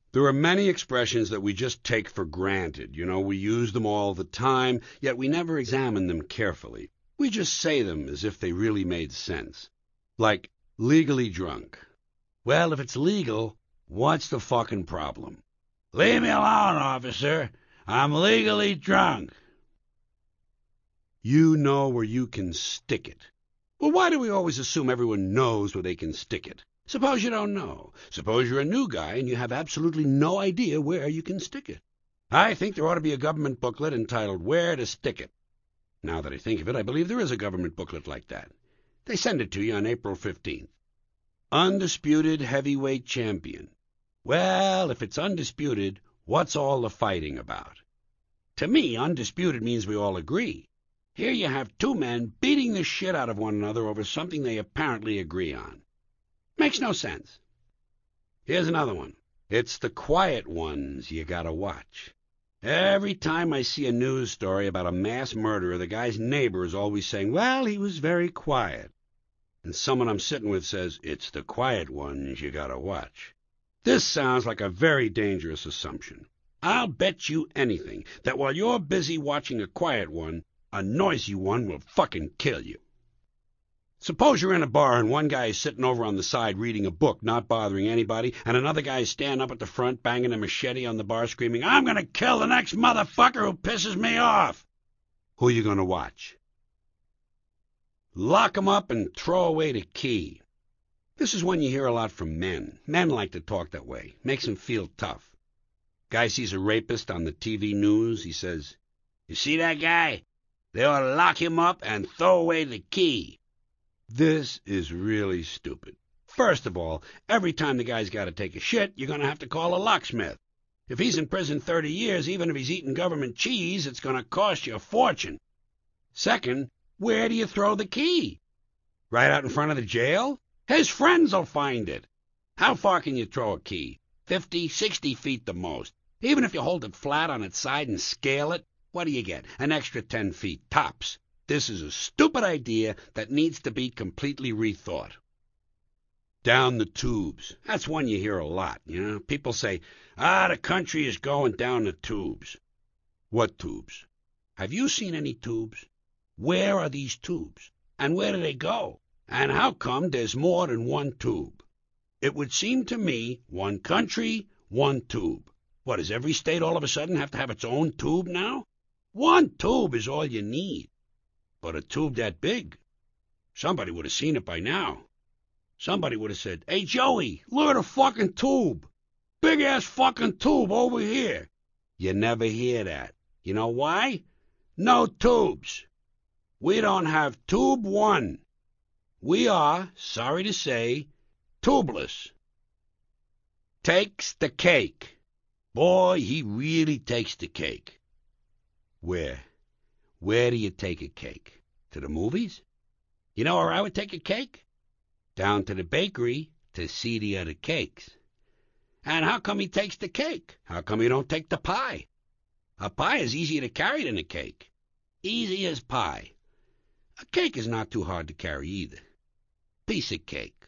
There are many expressions that we just take for granted. We use them all the time, yet we never examine them carefully. We just say them as if they really made sense. Like, legally drunk. Well, if it's legal, what's the fucking problem? Leave me alone, officer. I'm legally drunk. You know where you can stick it. Well, why do we always assume everyone knows where they can stick it? Suppose you don't know. Suppose you're a new guy and you have absolutely no idea where you can stick it. I think there ought to be a government booklet entitled Where to Stick It. Now that I think of it, I believe there is a government booklet like that. They send it to you on April 15th. Undisputed heavyweight champion. Well, if it's undisputed, what's all the fighting about? To me, undisputed means we all agree. Here you have two men beating the shit out of one another over something they apparently agree on. Makes no sense. Here's another one. It's the quiet ones you gotta watch. Every time I see a news story about a mass murderer, the guy's neighbor is always saying, well, he was very quiet. And someone I'm sitting with says, it's the quiet ones you gotta watch. This sounds like a very dangerous assumption. I'll bet you anything that while you're busy watching a quiet one, a noisy one will fucking kill you. Suppose you're in a bar and one guy is sitting over on the side reading a book, not bothering anybody, and another guy is standing up at the front banging a machete on the bar screaming, I'm gonna kill the next motherfucker who pisses me off. Who are you gonna watch? Lock 'em up and throw away the key. This is one you hear a lot from men. Men like to talk that way. Makes them feel tough. Guy sees a rapist on the TV news. He says, you see that guy? They ought to lock him up and throw away the key. This is really stupid. First of all, every time the guy's got to take a shit, you're going to have to call a locksmith. If he's in prison 30 years, even if he's eating government cheese, it's going to cost you a fortune. Second, where do you throw the key? Right out in front of the jail? His friends will find it. How far can you throw a key? 50, 60 feet the most. Even if you hold it flat on its side and scale it, what do you get? An extra 10 feet, tops. This is a stupid idea that needs to be completely rethought. Down the tubes. That's one you hear a lot, People say, the country is going down the tubes. What tubes? Have you seen any tubes? Where are these tubes? And where do they go? And how come there's more than one tube? It would seem to me, one country, one tube. What, does every state all of a sudden have to have its own tube now? One tube is all you need. But a tube that big? Somebody would have seen it by now. Somebody would have said, hey, Joey, look at the fucking tube. Big-ass fucking tube over here. You never hear that. You know why? No tubes. We don't have tube one. We are, sorry to say, tubeless. Takes the cake. Boy, he really takes the cake. Where? Where do you take a cake? To the movies? You know where I would take a cake? Down to the bakery to see the other cakes. And how come he takes the cake? How come he don't take the pie? A pie is easier to carry than a cake. Easy as pie. A cake is not too hard to carry either. Piece of cake.